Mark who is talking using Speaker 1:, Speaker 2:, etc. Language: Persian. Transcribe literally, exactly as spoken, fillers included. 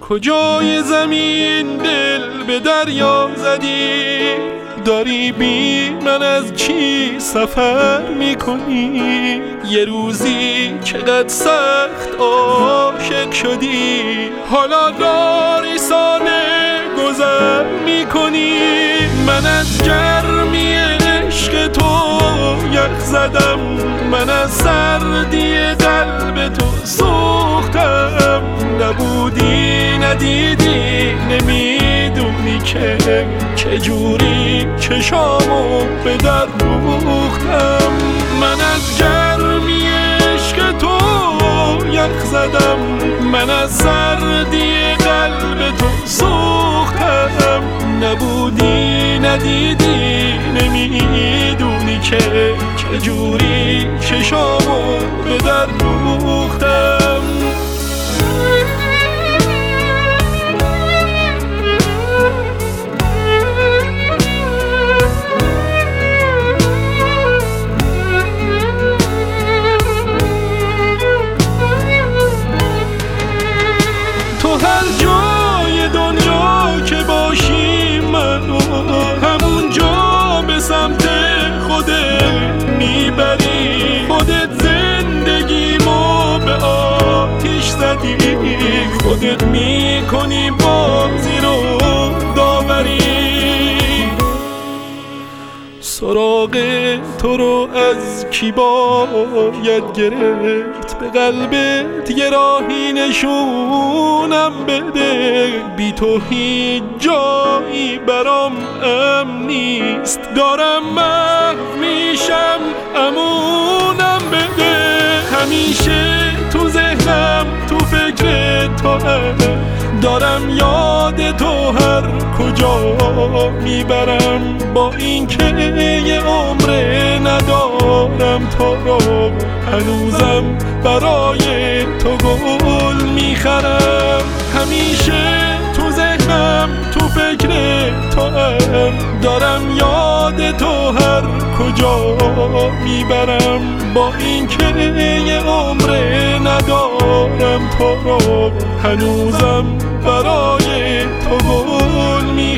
Speaker 1: کجای زمین دل به دریا زدی؟ داری بی من از چی سفر میکنی؟ یه روزی چقدر سخت عاشق شدی، حالا داری ساله گذر میکنی. من از گرمی عشق تو یخ زدم، من از سردی قلب تو سوختم. نبودی ندیدی نمیدونی که چجوری چشامو به در دوختم. من از گرمی عشق تو یخ زدم، من از سردی قلب تو سوختم. نبودی ندیدی نمیدونی که چجوری چشامو به در دوختم. تو هر جای دنیا که باشی منو همونجا به سمت خودت میبری. خودت زندگیمو به آتیش زدی، خودت میکنی بازی رو داوری. سراغ تو رو از کی باید گرفت؟ به قلبت یه راهی نشونم بده. بی تو هیچ جایی برام امن نیست، دارم محو میشم امونم بده. همیشه تو ذهنم تو فکر تو هم، دارم یاد تو هر کجا میبرم. با این که یه عمره ندارم تو رو، هنوزم برای تو گل میخرم. همیشه تو ذهنم تو فکر تو هم، دارم یاد تو هر کجا میبرم. با این که یه عمره ندارم تو رو، هنوزم برای تو گل میخرم.